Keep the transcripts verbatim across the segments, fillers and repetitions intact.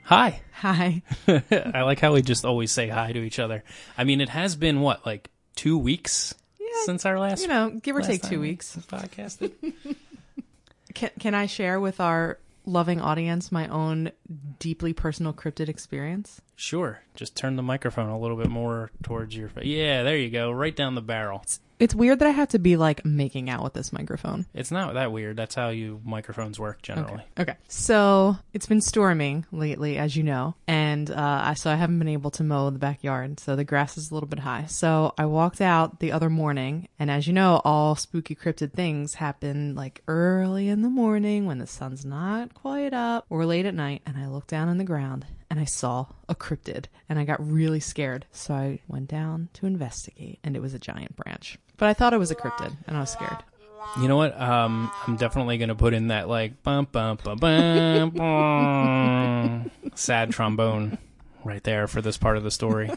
Hi. Hi. I like how we just always say hi to each other. I mean, it has been, what, like two weeks Yeah, since our last You know, give or take two we weeks. Podcasted. Can, can I share with our loving audience my own deeply personal cryptid experience? Sure. Just turn the microphone a little bit more towards your face. Yeah, there you go. Right down the barrel. It's, it's weird that I have to be like making out with this microphone. It's not that weird. That's how you microphones work generally. Okay. okay. So it's been storming lately, as you know, and uh, I so I haven't been able to mow the backyard, so the grass is a little bit high. So I walked out the other morning, and as you know, all spooky cryptid things happen like early in the morning when the sun's not quite up, or late at night, and I looked down on the ground and I saw a cryptid, and I got really scared. So I went down to investigate, and it was a giant branch. But I thought it was a cryptid, and I was scared. You know what? Um, I'm definitely going to put in that, like, bum, bum, bum, bum, bum, sad trombone right there for this part of the story.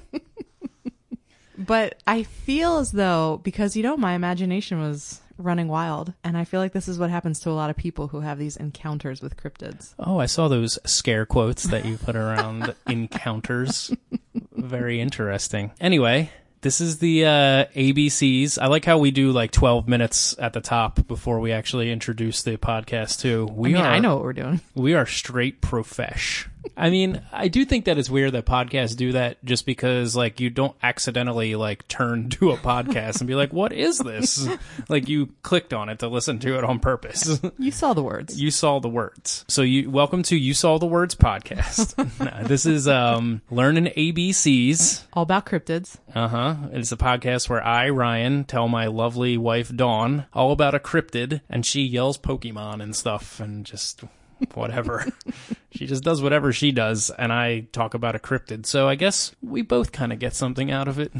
But I feel as though, because, you know, my imagination was running wild, and I feel like this is what happens to a lot of people who have these encounters with cryptids. Oh, I saw those scare quotes that you put around encounters. Very interesting. Anyway, this is the uh, A B Cs. I like how we do like twelve minutes at the top before we actually introduce the podcast too. We I mean, are, I know what we're doing. We are straight profesh. I mean, I do think that it's weird that podcasts do that just because, like, you don't accidentally, like, turn to a podcast and be like, what is this? Like, you clicked on it to listen to it on purpose. You saw the words. You saw the words. So, you welcome to You Saw the Words podcast. No, this is um, Learning A B Cs. All about cryptids. Uh-huh. It's a podcast where I, Ryan, tell my lovely wife, Dawn, all about a cryptid, and she yells Pokemon and stuff and just... whatever. She just does whatever she does, and I talk about a cryptid. So I guess we both kind of get something out of it.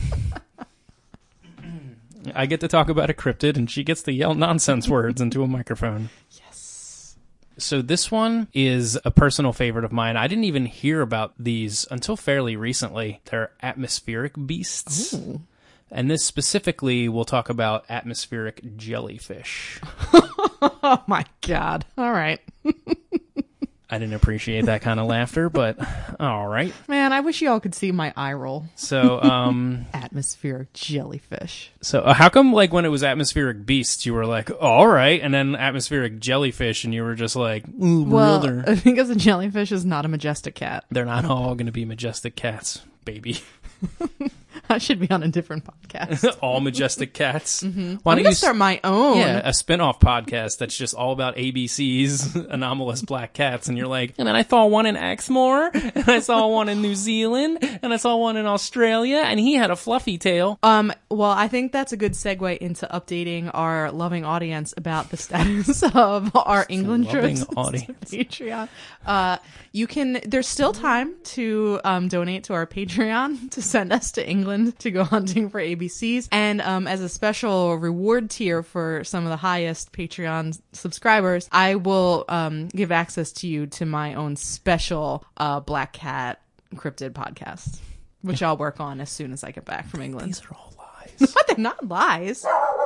I get to talk about a cryptid, and she gets to yell nonsense words into a microphone. Yes. So this one is a personal favorite of mine. I didn't even hear about these until fairly recently. They're atmospheric beasts. Ooh. And this specifically, we'll talk about atmospheric jellyfish. Oh, my God. All right. I didn't appreciate that kind of laughter, but all right. Man, I wish you all could see my eye roll. So, um... atmospheric jellyfish. So, uh, how come, like, when it was atmospheric beasts, you were like, all right, and then atmospheric jellyfish, and you were just like, ooh, Well, brother. because a jellyfish is not a majestic cat. They're not all going to be majestic cats, baby. I should be on a different podcast. All majestic cats. Mm-hmm. Why I'm don't going you to start my own. Yeah, a spin-off podcast that's just all about A B C's, anomalous black cats, and you're like, and then I saw one in Exmoor, and I saw one in New Zealand, and I saw one in Australia, and he had a fluffy tail. Um, well, I think that's a good segue into updating our loving audience about the status of our England Loving trips audience. to Patreon. Uh, you can, there's still time to um, donate to our Patreon to send us to England to go hunting for A B Cs. And um, as a special reward tier for some of the highest Patreon subscribers, I will um, give access to you to my own special uh, Black Cat Cryptid podcast, which I'll work on as soon as I get back from England. These are all lies. What? They're not lies.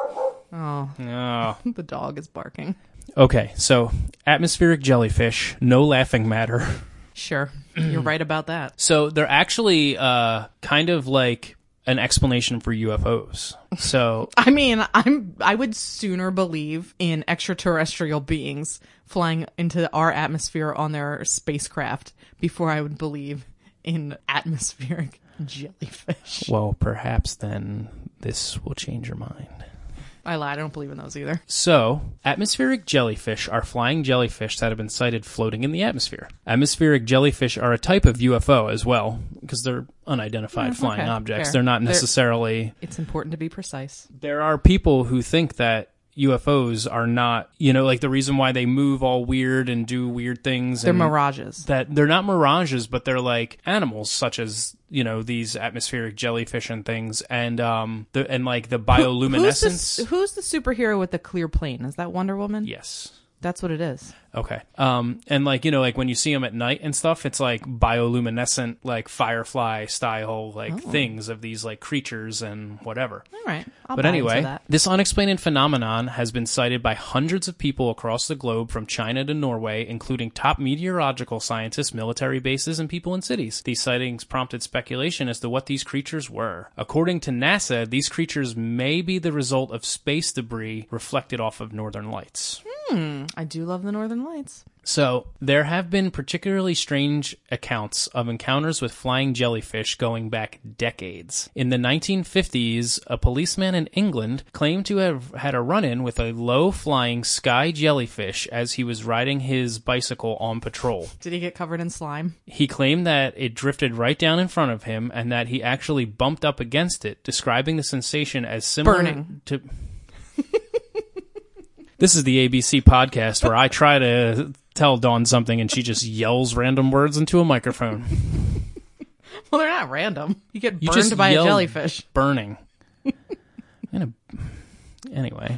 Oh, Oh. the dog is barking. Okay, so atmospheric jellyfish, no laughing matter. Sure, you're right about that. So they're actually uh, kind of like an explanation for U F Os. So I mean, I'm I would sooner believe in extraterrestrial beings flying into our atmosphere on their spacecraft before I would believe in atmospheric jellyfish. well, perhaps then this will change your mind. I lied. I don't believe in those either. So, atmospheric jellyfish are flying jellyfish that have been sighted floating in the atmosphere. Atmospheric jellyfish are a type of U F O as well, because they're unidentified Yeah, flying okay, objects. fair. They're not They're- necessarily... It's important to be precise. There are people who think that U F Os are not, you know, like the reason why they move all weird and do weird things. They're and mirages. That they're not mirages, but they're like animals, such as, you know, these atmospheric jellyfish and things, and um, the and like the bioluminescence. Who's the, who's the superhero with the clear plane? Is that Wonder Woman? Yes. That's what it is. Okay. Um, and like, you know, like when you see them at night and stuff, it's like bioluminescent, like firefly style, like Oh. things of these like creatures and whatever. All right. I'll But buy into anyway, that. this unexplained phenomenon has been cited by hundreds of people across the globe from China to Norway, including top meteorological scientists, military bases, and people in cities. These sightings prompted speculation as to what these creatures were. According to NASA, these creatures may be the result of space debris reflected off of northern lights. Hmm. I do love the Northern Lights. So, there have been particularly strange accounts of encounters with flying jellyfish going back decades. In the nineteen fifties, a policeman in England claimed to have had a run-in with a low-flying sky jellyfish as he was riding his bicycle on patrol. Did he get covered in slime? He claimed that it drifted right down in front of him and that he actually bumped up against it, describing the sensation as similar Burning. to... This is the A B C podcast where I try to tell Dawn something and she just yells random words into a microphone. Well, they're not random. You get You burned just by a yelled jellyfish. Burning. And a, anyway.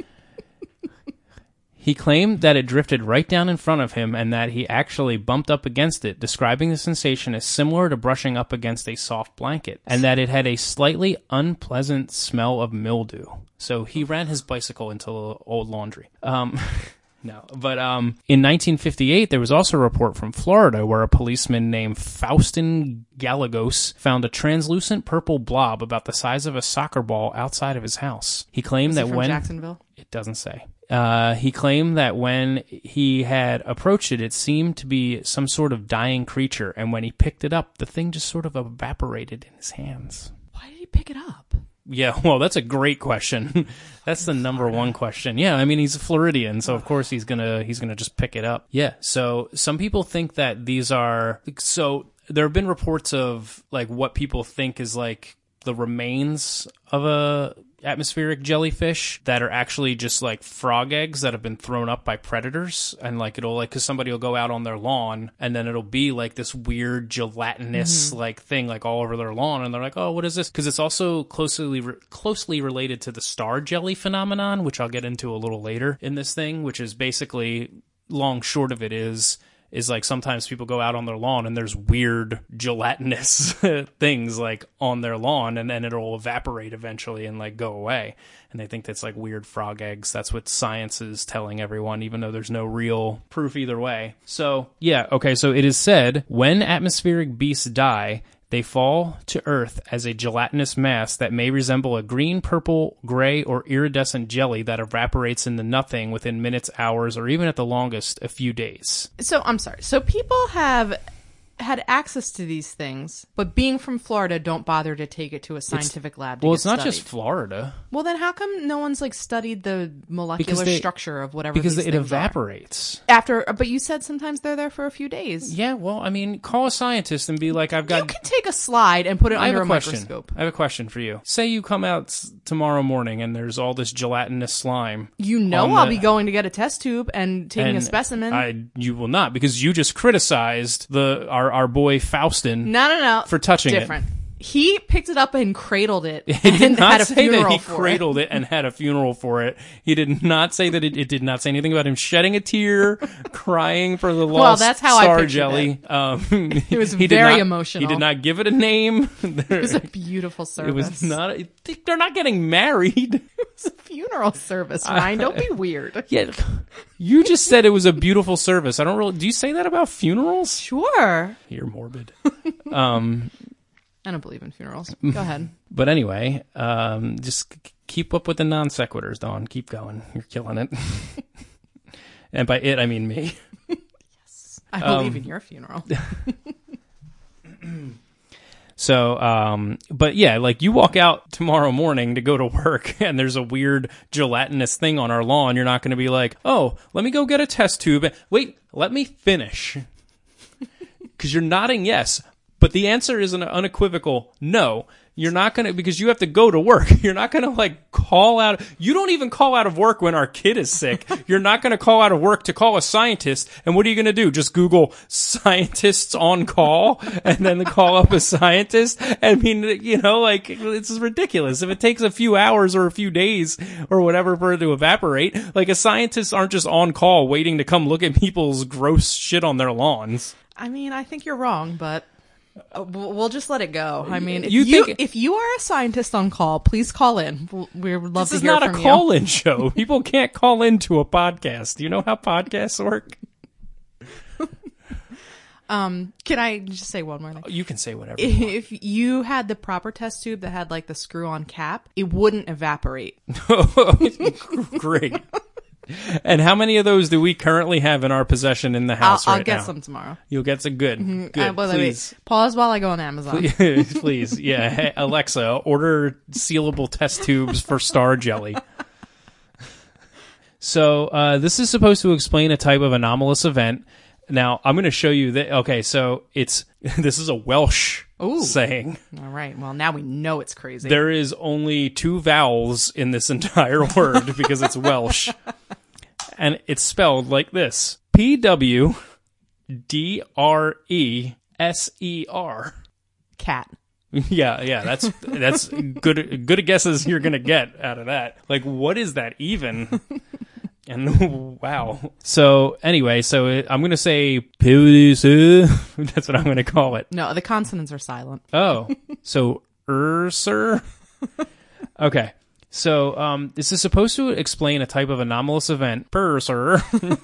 He claimed that it drifted right down in front of him and that he actually bumped up against it, describing the sensation as similar to brushing up against a soft blanket, and that it had a slightly unpleasant smell of mildew. So he ran his bicycle into old laundry. Um, no, but um, in nineteen fifty-eight, there was also a report from Florida where a policeman named Faustin Gallegos found a translucent purple blob about the size of a soccer ball outside of his house. He claimed Is that it from when... Jacksonville? It doesn't say. Uh, he claimed that when he had approached it, it seemed to be some sort of dying creature, and when he picked it up, the thing just sort of evaporated in his hands. Why did he pick it up? Yeah, well, that's a great question. That's the number one question. Yeah, I mean, he's a Floridian, so of course he's gonna he's gonna just pick it up. Yeah, so some people think that these are... So there have been reports of, like, what people think is, like, the remains of a atmospheric jellyfish that are actually just like frog eggs that have been thrown up by predators, and like it'll like because somebody will go out on their lawn and then it'll be like this weird gelatinous mm-hmm. like thing like all over their lawn, and they're like, oh, what is this? Because it's also closely re- closely related to the star jelly phenomenon, which I'll get into a little later in this thing, which is basically, long short of it is is like sometimes people go out on their lawn and there's weird gelatinous things like on their lawn, and then it'll evaporate eventually and like go away. And they think that's like weird frog eggs. That's what science is telling everyone, even though there's no real proof either way. So, yeah, okay, so it is said when atmospheric beasts die, they fall to Earth as a gelatinous mass that may resemble a green, purple, gray, or iridescent jelly that evaporates into nothing within minutes, hours, or even at the longest, a few days. So, I'm sorry. So people have had access to these things, but being from Florida, don't bother to take it to a scientific lab to Well, get it's not studied. just Florida. Well, then how come no one's like studied the molecular they- structure of whatever Because these it things are? evaporates. After, but you said sometimes they're there for a few days. Yeah, well, I mean, call a scientist and be like, I've got... You can take a slide and put it I have under a a question. microscope. I have a question for you. Say you come out s- tomorrow morning and there's all this gelatinous slime. You know on I'll the- be going to get a test tube and taking and a specimen. I, you will not, because you just criticized the our, our boy Faustin. no, no, no. For touching it. Different. He picked it up and cradled it It and did not had a say funeral that he for cradled it. and had a funeral for it. He did not say that it, it did not say anything about him shedding a tear, crying for the lost Well, that's how I star pictured jelly. Um, It was he did very not- emotional. He did not give it a name. it. It was a beautiful service. It was not. They're not getting married. It was a funeral service, Ryan. Don't be weird. Yeah, you just said it was a beautiful service. I don't really. Do you say that about funerals? Sure. You're morbid. um, I don't believe in funerals. Go ahead. but anyway, um, just k- keep up with the non sequiturs, Dawn. Keep going. You're killing it. And by it, I mean me. I believe Um, in your funeral. So, um, but yeah, like you walk out tomorrow morning to go to work and there's a weird gelatinous thing on our lawn. You're not going to be like, oh, let me go get a test tube. Wait, let me finish. Because you're nodding yes. But the answer is an unequivocal no. You're not going to, because you have to go to work. You're not going to like call out. You don't even call out of work when our kid is sick. You're not going to call out of work to call a scientist. And what are you going to do? Just Google scientists on call and then call up a scientist? I mean, you know, like it's ridiculous. If it takes a few hours or a few days or whatever for it to evaporate, like a scientists aren't just on call waiting to come look at people's gross shit on their lawns. I mean, I think you're wrong, but uh, we'll we'll just let it go. I mean, if You you, think- if you are a scientist on call, please call in. We'll- We would love This to is hear not a from you. call-in show. People can't call into a podcast. Do you know how podcasts work? Um, can I just say one more thing? You can say whatever you want. If you had the proper test tube that had like the screw-on cap, it wouldn't evaporate. Great. And how many of those do we currently have in our possession in the I'll, house I'll right get now? some tomorrow. You'll get some good. Good. Uh, well, wait, Please. pause while I go on Amazon. Please. Please. Yeah. Hey, Alexa, order sealable test tubes for Star Jelly. So uh, this is supposed to explain a type of anomalous event. Now, I'm going to show you that. Okay, so it's this is a Welsh Ooh. saying. All right. Well, now we know it's crazy. There is only two vowels in this entire word because it's Welsh. And it's spelled like this. P W D R E S E R. Cat. Yeah, yeah, that's that's good good a guess as you're going to get out of that. Like, what is that even? And wow. So anyway, so it, I'm going to say that's what I'm going to call it. No, the consonants are silent. Oh, so Ursur. Okay. So um, this is supposed to explain a type of anomalous event, Ursur,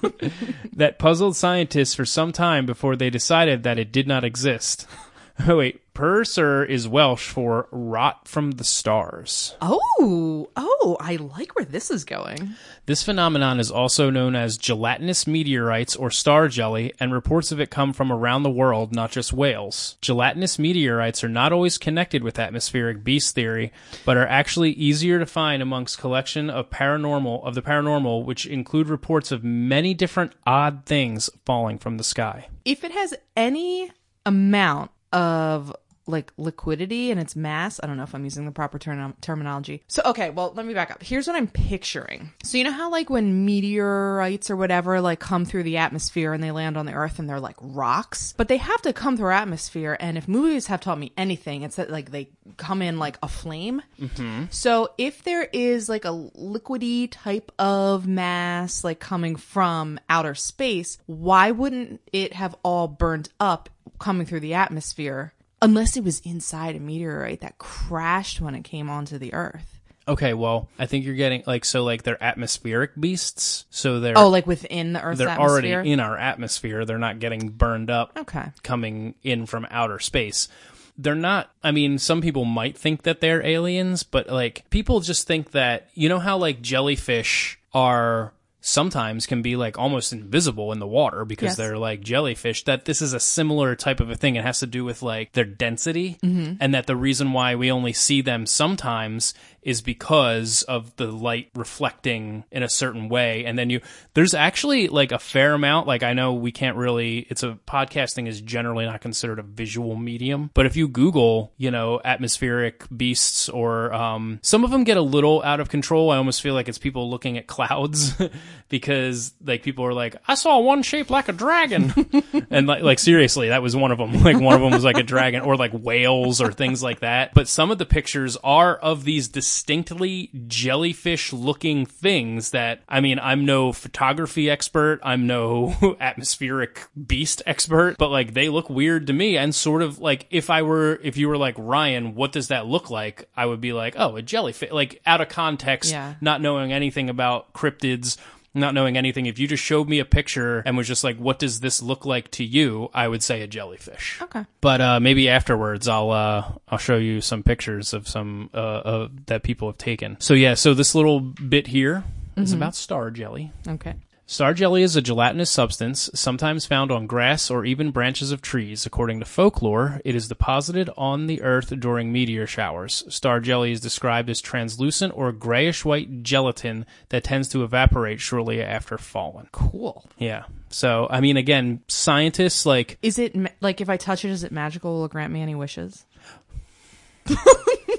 that puzzled scientists for some time before they decided that it did not exist. Oh, wait. Ursur is Welsh for rot from the stars. Oh, oh, I like where this is going. This phenomenon is also known as gelatinous meteorites or star jelly, and reports of it come from around the world, not just Wales. Gelatinous meteorites are not always connected with atmospheric beast theory, but are actually easier to find amongst collection of paranormal of the paranormal, which include reports of many different odd things falling from the sky. If it has any amount of like liquidity in its mass, I don't know if I'm using the proper term- terminology. So, okay, well, let me back up. Here's what I'm picturing. So, you know how like when meteorites or whatever like come through the atmosphere and they land on the earth and they're like rocks, but they have to come through our atmosphere. And if movies have taught me anything, it's that like they come in like a flame. Mm-hmm. So if there is like a liquidy type of mass like coming from outer space, why wouldn't it have all burned up coming through the atmosphere? Unless it was inside a meteorite that crashed when it came onto the Earth. Okay, well, I think you're getting like so like they're atmospheric beasts, so they're Oh, like within the Earth's they're atmosphere? already in our atmosphere. They're not getting burned up. Okay. Coming in from outer space. They're not, I mean, some people might think that they're aliens, but like people just think that, you know how like jellyfish are sometimes can be like almost invisible in the water because Yes. they're like jellyfish, that this is a similar type of a thing. It has to do with like their density, mm-hmm. and that the reason why we only see them sometimes is because of the light reflecting in a certain way. And then you, there's actually like a fair amount, like I know we can't really, it's a, podcasting is generally not considered a visual medium, but if you Google, you know, atmospheric beasts or, um, some of them get a little out of control. I almost feel like it's people looking at clouds because like people are like, I saw one shaped like a dragon. And like, like seriously, that was one of them. Like one of them was like a dragon or like whales or things like that. But some of the pictures are of these distinctly jellyfish looking things that, I mean, I'm no photography expert. I'm no atmospheric beast expert, but like they look weird to me. And sort of like if I were, if you were like, Ryan, what does that look like? I would be like, oh, a jellyfish, like out of context, Yeah. not knowing anything about cryptids, not knowing anything. If you just showed me a picture and was just like, what does this look like to you? I would say a jellyfish. Okay. But uh, maybe afterwards I'll uh, I'll show you some pictures of some uh, uh, that people have taken. So yeah, so this little bit here is Mm-hmm. about star jelly. Okay. Star jelly is a gelatinous substance, sometimes found on grass or even branches of trees. According to folklore, it is deposited on the earth during meteor showers. Star jelly is described as translucent or grayish-white gelatin that tends to evaporate shortly after falling. Cool. Yeah. So, I mean, again, scientists, like... Is it, ma- like, if I touch it, is it magical? Will it grant me any wishes?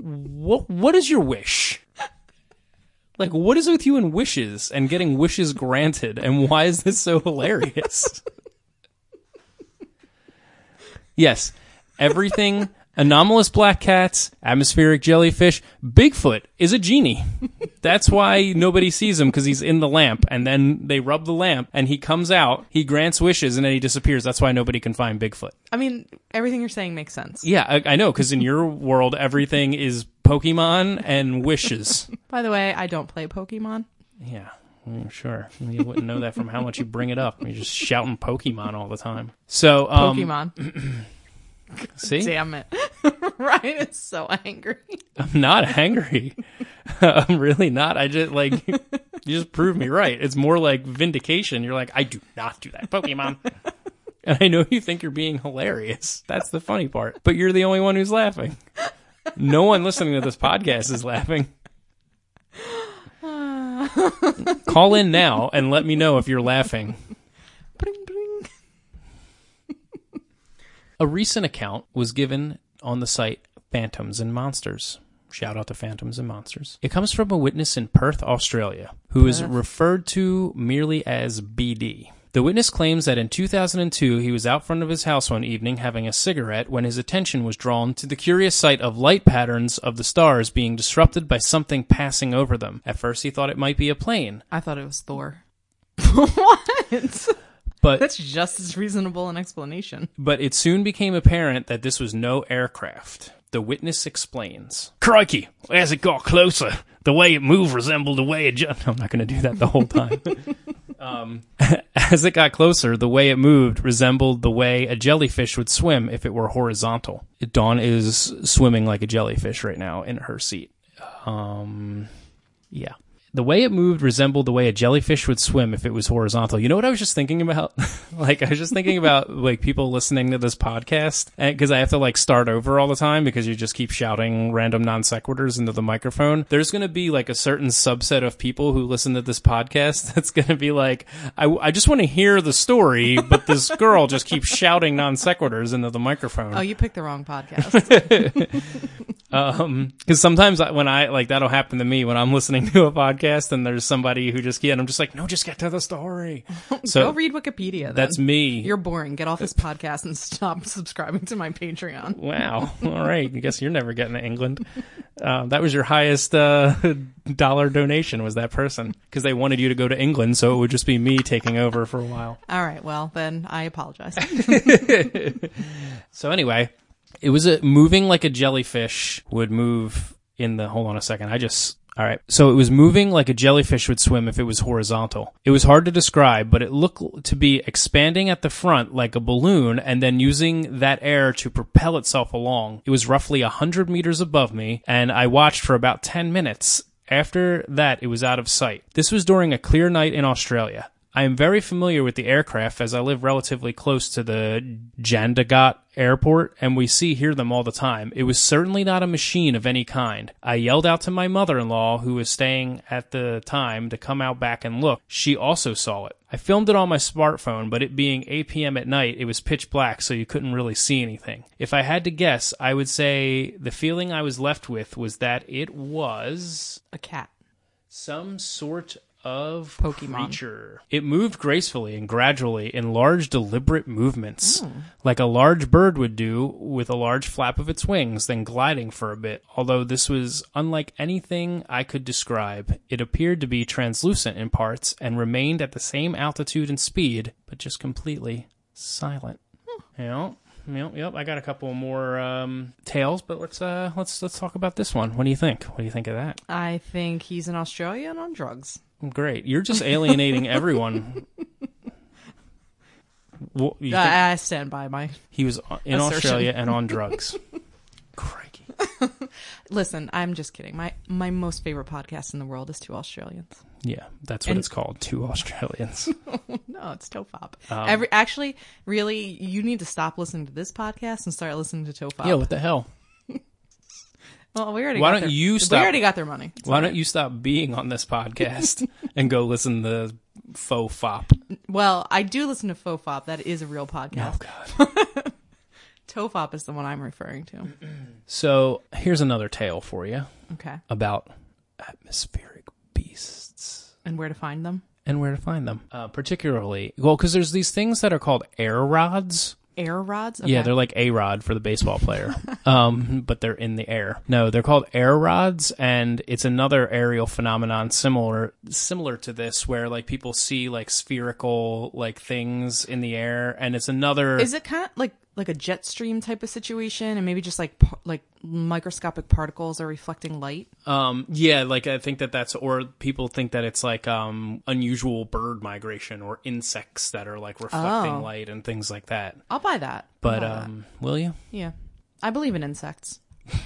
what what is your wish? Like, what is with you and wishes and getting wishes granted, and why is this so hilarious? Yes, everything, anomalous black cats, atmospheric jellyfish, Bigfoot is a genie. That's why nobody sees him, because he's in the lamp, and then they rub the lamp, and he comes out, he grants wishes, and then he disappears. That's why nobody can find Bigfoot. I mean, everything you're saying makes sense. Yeah, I, I know, because in your world, everything is Pokemon and wishes. By the way, I don't play Pokemon. Yeah, mm, sure. You wouldn't know that from how much you bring it up. You're just shouting Pokemon all the time. So, um, Pokemon. See? Damn it. Ryan is so angry. I'm not angry. I'm really not. I just, like, you just proved me right. It's more like vindication. You're like, I do not do that, Pokemon. And I know you think you're being hilarious. That's the funny part. But you're the only one who's laughing. No one listening to this podcast is laughing. Call in now and let me know if you're laughing. Bring, bring. A recent account was given on the site Phantoms and Monsters. Shout out to Phantoms and Monsters. It comes from a witness in Perth, Australia, who is referred to merely as B D. The witness claims that in two thousand two, he was out front of his house one evening having a cigarette when his attention was drawn to the curious sight of light patterns of the stars being disrupted by something passing over them. At first, he thought it might be a plane. I thought it was Thor. What? But that's just as reasonable an explanation. But it soon became apparent that this was no aircraft. The witness explains. Crikey, as it got closer, the way it moved resembled the way it... Ju- no, I'm not going to do that the whole time. um, as it got closer, the way it moved resembled the way a jellyfish would swim if it were horizontal. Dawn is swimming like a jellyfish right now in her seat. Um, yeah. The way it moved resembled the way a jellyfish would swim if it was horizontal. You know what I was just thinking about? Like, I was just thinking about, like, people listening to this podcast, because I have to, like, start over all the time because you just keep shouting random non sequiturs into the microphone. There's going to be, like, a certain subset of people who listen to this podcast that's going to be like, I, I just want to hear the story, but this girl just keeps shouting non sequiturs into the microphone. Oh, you picked the wrong podcast. Um, cause sometimes I, when I, like, that'll happen to me when I'm listening to a podcast and there's somebody who just, yeah, and I'm just like, no, just get to the story. So go read Wikipedia. Then. That's me. You're boring. Get off this podcast and stop subscribing to my Patreon. Wow. All right. I guess you're never getting to England. Uh, that was your highest, uh, dollar donation was that person because they wanted you to go to England. So it would just be me taking over for a while. All right. Well, then I apologize. So anyway. It was a, moving like a jellyfish would move in the... Hold on a second. I just... All right. So it was moving like a jellyfish would swim if it was horizontal. It was hard to describe, but it looked to be expanding at the front like a balloon and then using that air to propel itself along. It was roughly one hundred meters above me, and I watched for about ten minutes. After that, it was out of sight. This was during a clear night in Australia. I am very familiar with the aircraft as I live relatively close to the Jandagat airport, and we see hear them all the time. It was certainly not a machine of any kind. I yelled out to my mother-in-law, who was staying at the time, to come out back and look. She also saw it. I filmed it on my smartphone, but it being eight p.m. at night, it was pitch black, so you couldn't really see anything. If I had to guess, I would say the feeling I was left with was that it was... a cat. Some sort of Pokemon creature. It moved gracefully and gradually in large, deliberate movements, oh. like a large bird would do with a large flap of its wings, then gliding for a bit. Although this was unlike anything I could describe, it appeared to be translucent in parts and remained at the same altitude and speed, but just completely silent. Hmm. Yeah. Yep, yep. I got a couple more um, tales, but let's uh, let's let's talk about this one. What do you think? What do you think of that? I think he's in Australia and on drugs. Great. You're just alienating everyone. Well, you I, I stand by my He was in assertion. Australia and on drugs. Crikey. Listen, I'm just kidding. My my most favorite podcast in the world is Two Australians. Yeah, that's what And- it's called. Two Australians. No, it's Tofop. Um, Every actually, really, you need to stop listening to this podcast and start listening to Tofop. Yeah, what the hell? Well, we already Why got don't their, you stop- We already got their money. It's Why all don't right. you stop being on this podcast and go listen to Faux Fop? Well, I do listen to Fofop. That is a real podcast. Oh, God. Tofop is the one I'm referring to. So here's another tale for you Okay. about atmospheric beasts. And where to find them? And where to find them. Uh, particularly, well, because there's these things that are called air rods. Air rods? Okay. Yeah, they're like A-Rod for the baseball player, um, but they're in the air. No, they're called air rods, and it's another aerial phenomenon similar similar to this, where like people see like spherical like things in the air, and it's another. Is it kind of like like a jet stream type of situation, and maybe just like par- like microscopic particles are reflecting light? Um, yeah, like I think that that's, or people think that it's like um unusual bird migration or insects that are like reflecting Oh. light and things like that. I'll buy that. I'll But buy that. um, will you? Yeah, I believe in insects.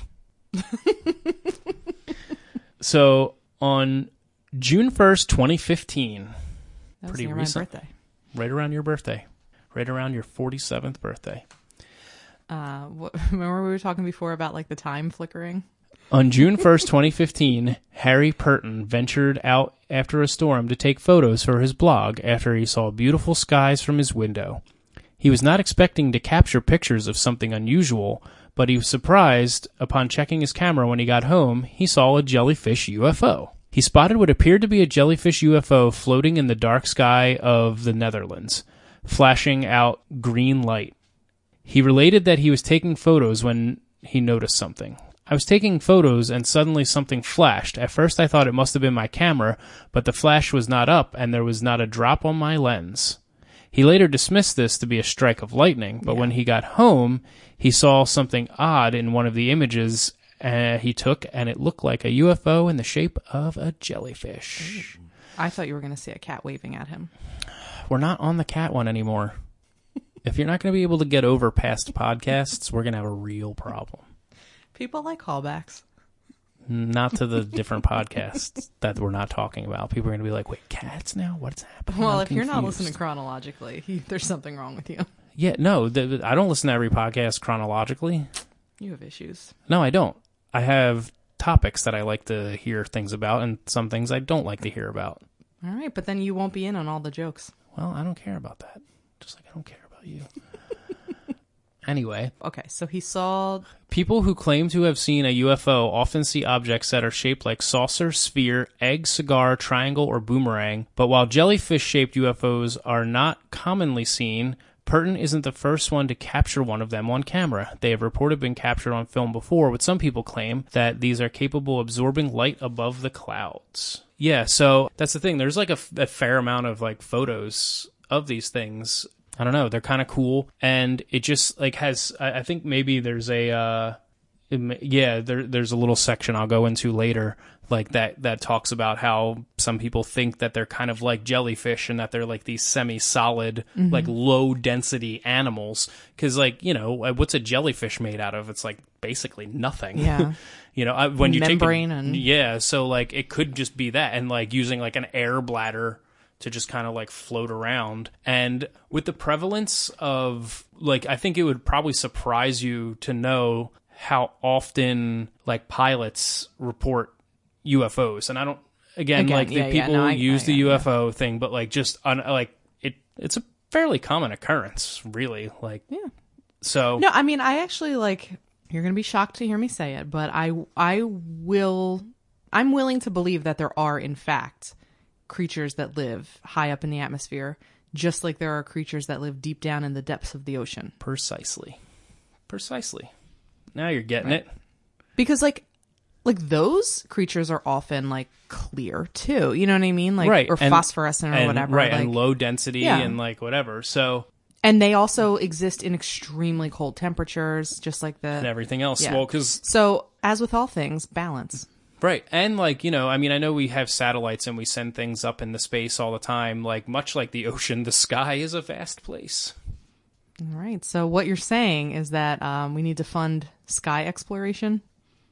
So on June first, twenty fifteen, That was Pretty near recent. my birthday. right around your birthday, right around your forty-seventh birthday. Uh, what, remember we were talking before about like the time flickering? On June first, twenty fifteen, Harry Purton ventured out after a storm to take photos for his blog after he saw beautiful skies from his window. He was not expecting to capture pictures of something unusual, but he was surprised upon checking his camera when he got home. He saw a jellyfish U F O. He spotted what appeared to be a jellyfish U F O floating in the dark sky of the Netherlands, flashing out green light. He related that he was taking photos when he noticed something. I was taking photos and suddenly something flashed. At first I thought it must have been my camera, but the flash was not up and there was not a drop on my lens. He later dismissed this to be a strike of lightning, but Yeah. when he got home, he saw something odd in one of the images uh, he took, and it looked like a U F O in the shape of a jellyfish. I thought you were going to see a cat waving at him. We're not on the cat one anymore. If you're not going to be able to get over past podcasts, we're going to have a real problem. People like callbacks. Not to the different podcasts that we're not talking about. People are going to be like, wait, cats now? What's happening? Well, I'm if you're not confused." listening chronologically, he, there's something wrong with you. Yeah, no, th- I don't listen to every podcast chronologically. You have issues. No, I don't. I have topics that I like to hear things about and some things I don't like to hear about. All right, but then you won't be in on all the jokes. Well, I don't care about that. Just like I don't care about you. Anyway, Okay, so he saw... people who claim to have seen a U F O often see objects that are shaped like saucer, sphere, egg, cigar, triangle, or boomerang. But while jellyfish-shaped U F Os are not commonly seen, Purton isn't the first one to capture one of them on camera. They have reported been captured on film before, but some people claim that these are capable of absorbing light above the clouds. Yeah, so that's the thing. There's like a, a fair amount of like photos of these things. I don't know. They're kind of cool, and it just like has. I, I think maybe there's a. Uh, it may- yeah, there there's a little section I'll go into later, like that that talks about how some people think that they're kind of like jellyfish and that they're like these semi-solid, like low-density animals. Because like you know, what's a jellyfish made out of? It's like basically nothing. Yeah. You know, I, when you Membrane take a, and- yeah, so like it could just be that, and like using like an air bladder to just kind of like float around. And with the prevalence of like, I think it would probably surprise you to know how often like pilots report U F Os. And I don't, again, Again, like the yeah, yeah, people no, I- use I- the yeah, U F O thing, but like just on like it, it's a fairly common occurrence, really. Like, Yeah. so No, I mean, I actually like. You're gonna be shocked to hear me say it, but I, I will. I'm willing to believe that there are, in fact, creatures that live high up in the atmosphere, just like there are creatures that live deep down in the depths of the ocean. precisely, precisely. Now you're getting Right. it. Because, like, like those creatures are often like clear too. You know what I mean? Like, Right, or and- phosphorescent or and, whatever. right, like, and low density Yeah. and like whatever. So, and they also exist in extremely cold temperatures, just like the. and everything else. Yeah. Well, because So, as with all things, balance. right, and like you know, I mean, I know we have satellites and we send things up in the space all the time. Like much like the ocean, the sky is a vast place. All right. So what you're saying is that um, we need to fund sky exploration.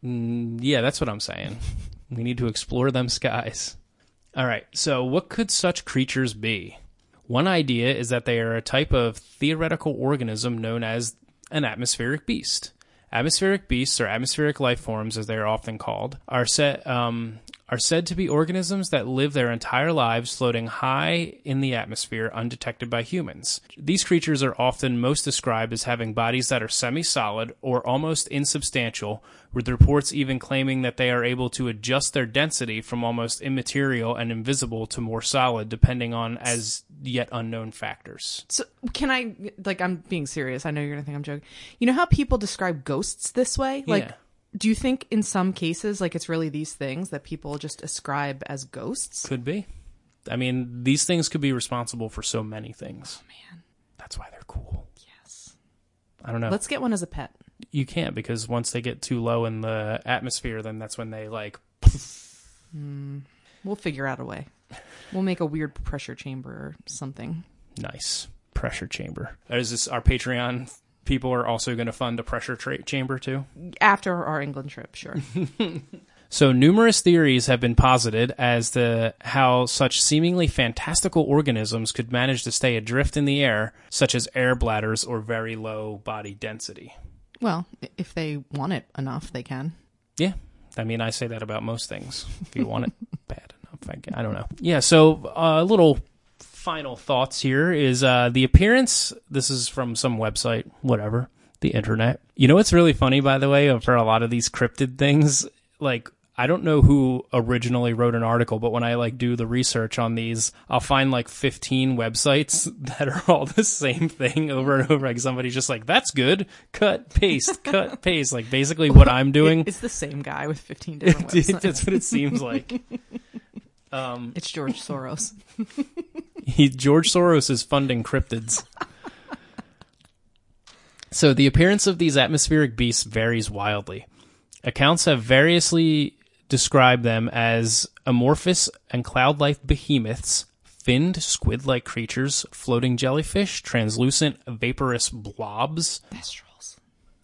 Mm, yeah, that's what I'm saying. We need to explore them skies. All right. So, what could such creatures be? One idea is that they are a type of theoretical organism known as an atmospheric beast. Atmospheric beasts, or atmospheric life forms, as they are often called, are set um, are said to be organisms that live their entire lives floating high in the atmosphere undetected by humans. These creatures are often most described as having bodies that are semi-solid or almost insubstantial, with reports even claiming that they are able to adjust their density from almost immaterial and invisible to more solid, depending on as yet unknown factors. So can I, like, I'm being serious. I know you're going to think I'm joking. You know how people describe ghosts this way? Like, Yeah. do you think in some cases, like, it's really these things that people just ascribe as ghosts? Could be. I mean, these things could be responsible for so many things. Oh, man. That's why they're cool. Yes. I don't know. Let's get one as a pet. You can't, because once they get too low in the atmosphere, then that's when they, like... Mm, we'll figure out a way. We'll make a weird pressure chamber or something. Nice. Pressure chamber. Is this our Patreon people are also going to fund a pressure tra- chamber too? After our England trip, sure. So numerous theories have been posited as to how such seemingly fantastical organisms could manage to stay adrift in the air, such as air bladders or very low body density. Well, if they want it enough, they can. Yeah. I mean, I say that about most things. If you want it bad enough, I, I don't know. Yeah, so a uh, little final thoughts here is uh, the appearance. This is from some website, whatever, the internet. You know what's really funny, by the way, for a lot of these cryptid things? Like, I don't know who originally wrote an article, but when I like do the research on these, I'll find like fifteen websites that are all the same thing over and over. Like somebody's just like, that's good. Cut, paste, cut, paste. Like basically what I'm doing. It's the same guy with fifteen different websites. That's what it seems like. Um, it's George Soros. he, George Soros is funding cryptids. So the appearance of these atmospheric beasts varies wildly. Accounts have variously described them as amorphous and cloud-like behemoths, finned squid-like creatures, floating jellyfish, translucent vaporous blobs, Thestrals.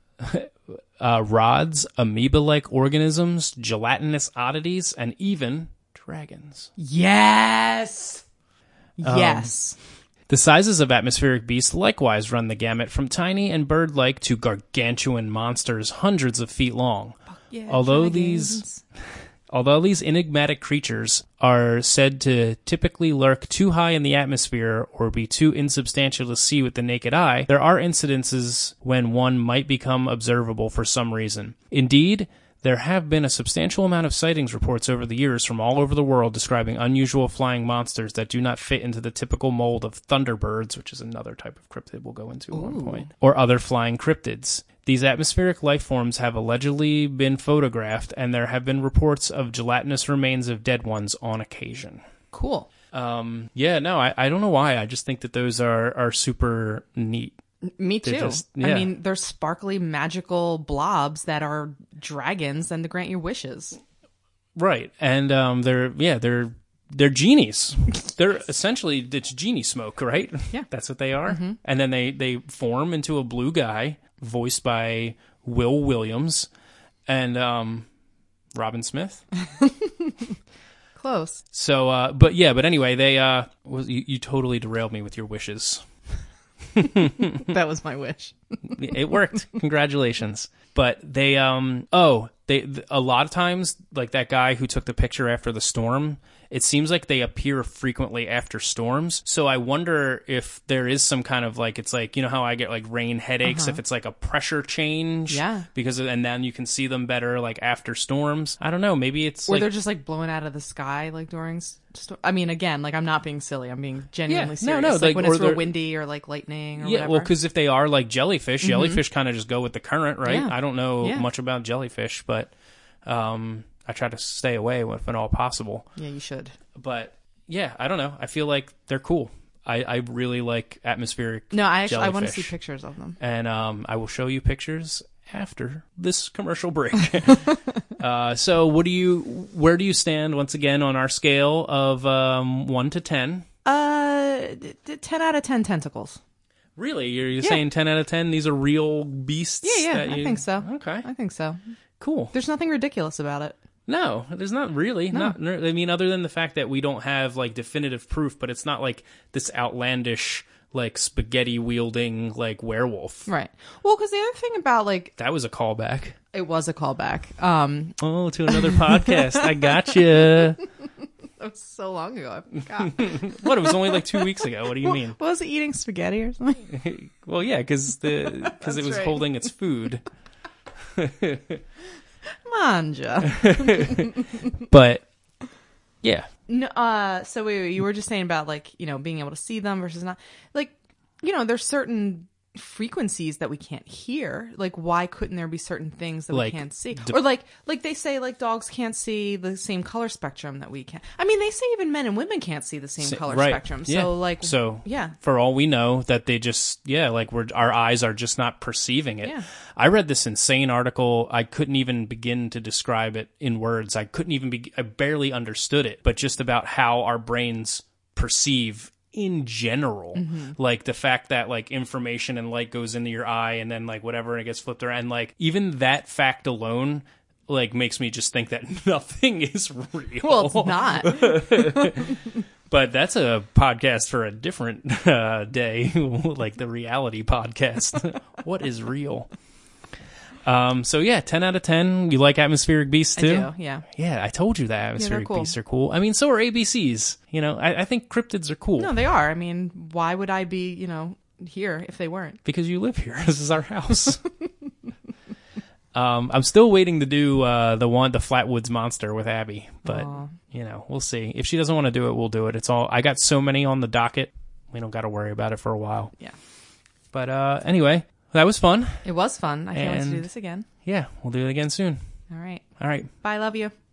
uh, rods, amoeba-like organisms, gelatinous oddities, and even dragons. Yes! Um, Yes. The sizes of atmospheric beasts likewise run the gamut from tiny and bird-like to gargantuan monsters hundreds of feet long. Yeah, although dragons. these although these enigmatic creatures are said to typically lurk too high in the atmosphere or be too insubstantial to see with the naked eye, there are incidences when one might become observable for some reason. Indeed, there have been a substantial amount of sightings reports over the years from all over the world describing unusual flying monsters that do not fit into the typical mold of thunderbirds, which is another type of cryptid we'll go into at one point, or other flying cryptids. These atmospheric life forms have allegedly been photographed, and there have been reports of gelatinous remains of dead ones on occasion. Cool. Um, yeah, no, I, I don't know why. I just think that those are, are super neat. Me too. Just, yeah. I mean, they're sparkly, magical blobs that are dragons and to grant your wishes. Right. And um, they're, yeah, they're they're genies. They're essentially, it's genie smoke, right? Yeah. That's what they are. Mm-hmm. And then they, they form into a blue guy, voiced by Will Williams and um, Robin Smith. Close. So, uh, but yeah, but anyway, they, uh, was, you, you totally derailed me with your wishes. That was my wish. It worked. Congratulations. But they, um, oh, they, a lot of times, like that guy who took the picture after the storm, it seems like they appear frequently after storms. So I wonder if there is some kind of like, it's like, you know how I get like rain headaches, Uh-huh. if it's like a pressure change. Yeah. Because, and then you can see them better like after storms. I don't know. Maybe it's Or like, they're just like blown out of the sky like during sto- I mean, again, like I'm not being silly. I'm being genuinely Yeah, serious. no, no, like, like, when or it's real they're- windy or like lightning or yeah, whatever. well, because if they are like jellyfish, jellyfish kind of just go with the current, right? Yeah. I don't know Yeah. much about jellyfish, but um, I try to stay away if at all possible. Yeah, you should. But yeah, I don't know. I feel like they're cool. I, I really like atmospheric No, I actually I want to see jellyfish. pictures of them. And um, I will show you pictures after this commercial break. uh, so, what do you? Where do you stand once again on our scale of um, one to ten? Uh, d- d- ten out of ten tentacles. Really, you're, you're Yeah. saying ten out of ten? These are real beasts. Yeah, yeah, that I you- think so. Okay, I think so. cool. There's nothing ridiculous about it. No, there's not really. No. Not. I mean, other than the fact that we don't have like definitive proof, but it's not like this outlandish like spaghetti wielding like werewolf. Right. Well, because the other thing about like That was a callback. it was a callback. Um, Oh, to another podcast. I gotcha. that was so long ago. I forgot. What? It was only like two weeks ago. What do you mean? Was it eating spaghetti or something? Well, yeah, because the because it was right. holding its food. Manja. But yeah, No, uh, so wait, wait, you were just saying about like, you know, being able to see them versus not. Like, you know, there's certain frequencies that we can't hear. Like, why couldn't there be certain things that Like, we can't see? d- Or like, like they say, like dogs can't see the same color spectrum that we can. I mean, they say even men and women can't see the same Sa- color right. spectrum. So Yeah. like, So yeah, for all we know, that they just yeah, like we're our eyes are just not perceiving it. Yeah. I read this insane article. I couldn't even begin to describe it in words. I couldn't even be. I barely understood it, but just about how our brains perceive in general, Mm-hmm. like the fact that like information and light goes into your eye and then like whatever and it gets flipped around, and like even that fact alone like makes me just think that nothing is real. well, it's not. But that's a podcast for a different uh, day, like the reality podcast. What is real? Um, so yeah, ten out of ten. You like atmospheric beasts I too? do, yeah. Yeah, I told you that atmospheric cool. beasts are cool. I mean, so are A B Cs. You know, I, I think cryptids are cool No, they are. I mean, why would I be, you know, here if they weren't? because you live here. This is our house. um, I'm still waiting to do uh, the one, the Flatwoods Monster with Abby, but Aw. you know, we'll see. If she doesn't want to do it, we'll do it. It's all. I got so many on the docket. We don't got to worry about it for a while. Yeah. But uh, anyway, that was fun. It was fun. I can't wait to do And- this again. Yeah, we'll do it again soon. All right. All right. Bye. Love you.